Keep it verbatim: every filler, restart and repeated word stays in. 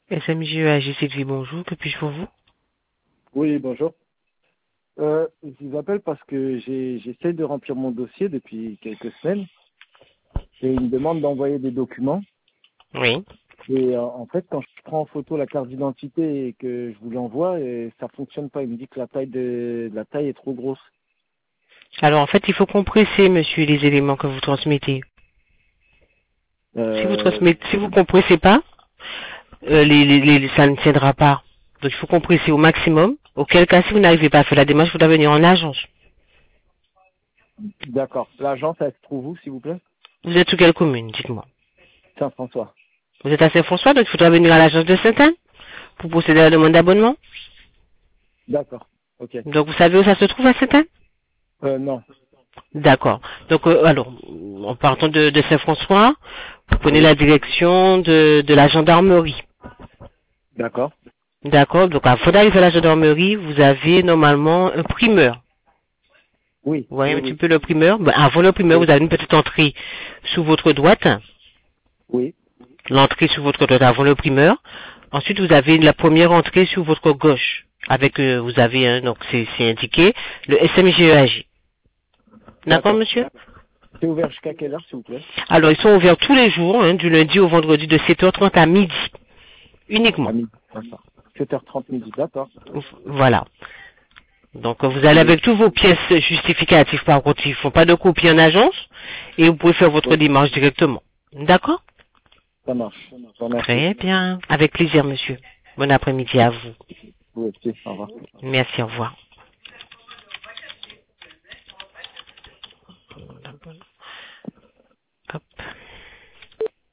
S M J E A G Sylvie, bonjour, que puis-je pour vous? Oui, bonjour. Euh, je vous appelle parce que j'ai- j'essaie de remplir mon dossier depuis quelques semaines et il me demande d'envoyer des documents. Oui. Et euh, en fait, quand je prends en photo la carte d'identité et que je vous l'envoie, et ça fonctionne pas. Il me dit que la taille de la taille est trop grosse. Alors en fait, il faut compresser, monsieur, les éléments que vous transmettez. Si vous Euh, transmettez, si vous compressez pas, euh, les, les, les- ça ne tiendra pas. Donc il faut compresser au maximum. Auquel cas, si vous n'arrivez pas à faire la démarche, vous devez venir en agence. D'accord. L'agence, elle se trouve où, s'il vous plaît? Vous êtes sous quelle commune, dites-moi? Saint-François. Vous êtes à Saint-François, donc il faudra venir à l'agence de Saint-Anne pour procéder à la demande d'abonnement. D'accord. Ok. Donc vous savez où ça se trouve à Saint-Anne? Euh, non. D'accord. Donc euh, alors, en partant de, de Saint-François, vous prenez la Oui. direction de, de la gendarmerie. D'accord. D'accord. Donc avant d'arriver à la gendarmerie, vous avez normalement un primeur. Oui. Vous voyez Oui. un petit Oui. peu le primeur. Ben, avant le primeur, Oui. vous avez une petite entrée sous votre droite. Oui. L'entrée sous votre droite avant le primeur. Ensuite, vous avez la première entrée sous votre gauche. Avec, euh, vous avez, un, donc c'est c'est indiqué, le S M G E A G. D'accord, D'accord. monsieur? C'est ouvert jusqu'à quelle heure, s'il vous plaît? Alors, ils sont ouverts tous les jours, hein, du lundi au vendredi de sept heures trente à midi. À Uniquement. midi. D'accord. sept heures trente midi. D'accord. Voilà. Donc, euh, vous allez Et avec tous vos pièces justificatives, par contre, ils ne font pas de copie en agence, et vous pouvez faire votre oui, démarche directement. D'accord? ça marche. Je vous remercie. Très bien. Avec plaisir, monsieur. Bon après-midi à vous. Vous aussi. Au revoir. Merci, au revoir.